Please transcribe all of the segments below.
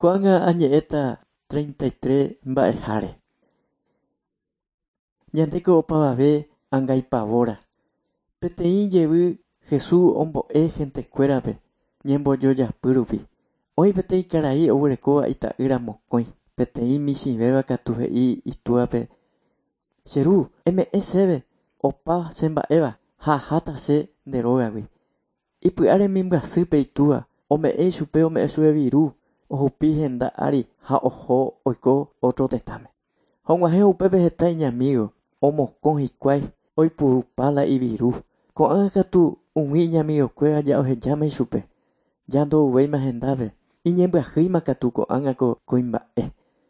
Ko'ág̃a añe'ẽta 33 mba'eháre. Ñandéko opavave ãngaipavóra. Peteĩ jevy Jesús ombo'e hentekuérape ñembojojapy rupi. Oĩ peteĩ karai oguerekóva ita'ýra mokõi. Peteĩ michĩvéva katu he'i itúvape: “Cheru, eme'ẽ chéve opa che mba'éva ha aháta che nde rógagui.” Ipy'a remimbyasýpe itúva ome'ẽ chupe viru, ohupi henda ári ha oho oiko otro tetãme. Ha og̃uahẽ upépe heta iñamígo, omokõ hikuái, oipuru pala iviru. Ko'ág̃a katu umi iñamigokuéra ja'ohejáma ichupe. Jandouvéima hendápe. Iñembyahýima katu ko'ág̃a ko kuimba'e.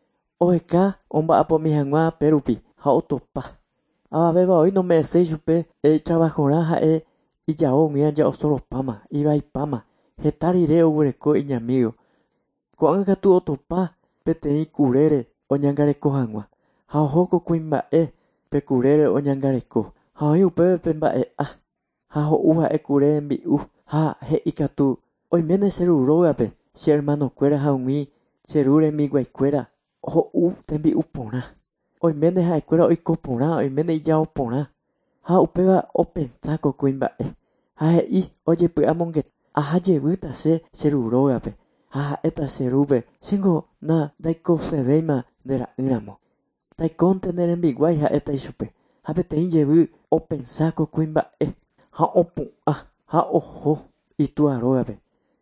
Oheka omba'apomi hag̃ua pe rupi ha otopa. Avavéva oĩ nome'ẽse ichupe trabajorã ha'e ijao umi ajaosoropáma, ivaipáma. Heta rire oguereko iñamígo. Ko'ág̃a katu otopa peteĩ kurére oñangareko hag̃ua. Ha ohóko kuimba'e pe kurére oñangareko. Ha oĩ upépe pe mba'e'a. Ha ho'u ha'e kure hembi'u. Ha he'i katu: “Oiméne cheru rógape che hermanokuéra ha umi cheru remiguaikuéra ho'u tembi'u porã. Oiméne ha'ekuéra oiko porã, oiméne ijao porã.” Ha upéva opensáko kuimba'e. Ha he'i ojepy'amongeta: “Ahajevýta cheru rógape.” Ha ha'éta cherúpe: “Chéngo ndaikosevéima nde ra'ýramo. Ndaikónte ne rembiguái”, ha'éta ichupe. Ha peteĩ jevy opensáko kuimba'e ha opu'ã ha oho itúva rógape.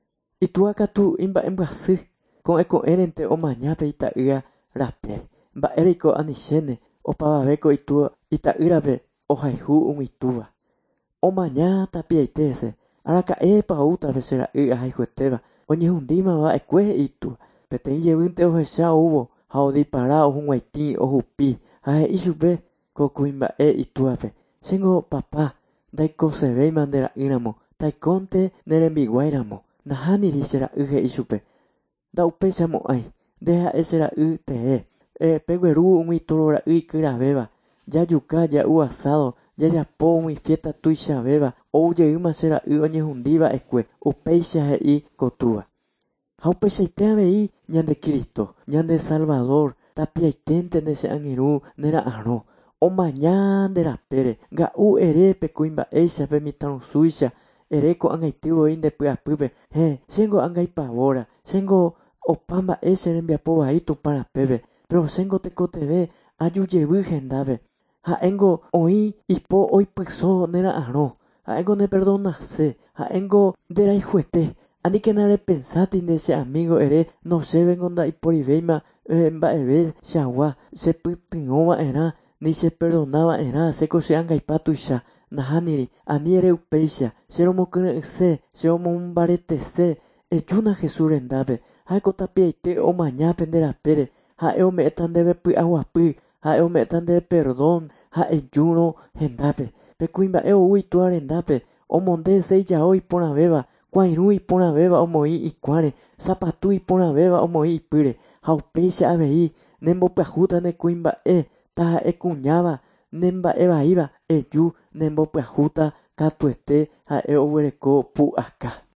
Itúva katu imba'embyasy ko'ẽrente omaña pe ita'ýra rapére. Mba'éreiko anichéne opavavéko ita'ýrape ohayhu ug̃uitũva. Omaña tapiaite hese. Araka'épa oútape che ra'y ahayhuetéva. Oñehũndímava ekue he'i itúva. Peteĩ jevýnte ohecha ouvo ha odipara ohũguaitĩ ohupi. Ha he'i chupe ko kuimba'e itúvape: “Chéngo papa, ndaikosevéima nde ra'ýramo. Ndaikónte ne rembiguáiramo. Nahániri che ra'y”, he'i chupe. “Nda'upeichamo'ãi. Nde ha'e che ra'y tee. Pegueru umi toro ra'y ikyravéva. Jajuka ja'u asado. Jajapo umi fiesta tuichavéva. Oujeýma che ra'y oñehũndíva'ekue. Upéicha”, he'i ko túva. Ha upeichaite avei ñande Cristo, ñande Salvador, tapiaiténte ne che angirũ nera'ãrõ. Omaña nde rapére. Nga'u ere pe kuimba'éicha pe mitãrusúicha. Ere ko'ag̃aitývoi nde py'apýpe. Chéngo ãngaipavóra. Chéngo opa mba'e che rembiapo vai Tupã rapépe. Pero chéngo tekotevẽ ajujevy hendápe. Ha'éngo oĩ ipo oipyso nera'ãrõ. Ha'éngo neperdonase. Ha'éngo nderaihuete. Aníke narepensáti nde che amigo ere no chévengo ndaiporivéima mba'eve chagua chepytyvõva'erã ni cheperdonava'erã chéko che ãngaipa tuicha. Nahániri, ani ere upéicha, che romokyry'yse, che omombaretese. Ejúna Jesús rendápe. Ha'éko tapiaite omaña pe nde rapére. Ha'e ome'ẽta ndéve py'aguapy. Ha'e ome'ẽta ndéve perdón. Ha ejúrõ hendápe. Pe kuimba'e ou itúva rendápe. Omonde che ijao iporãvéva. Kuãirũ iporãvéva omoĩ ikuáre. Sapatu iporãvéva omoĩ ipýre. Ha upéicha avei nembopyahúta ne kuimba'e. Ta ha'e kuñáva nemba'e vaíva eju nembopyahúta katuete ha'e oguereko pu'aka.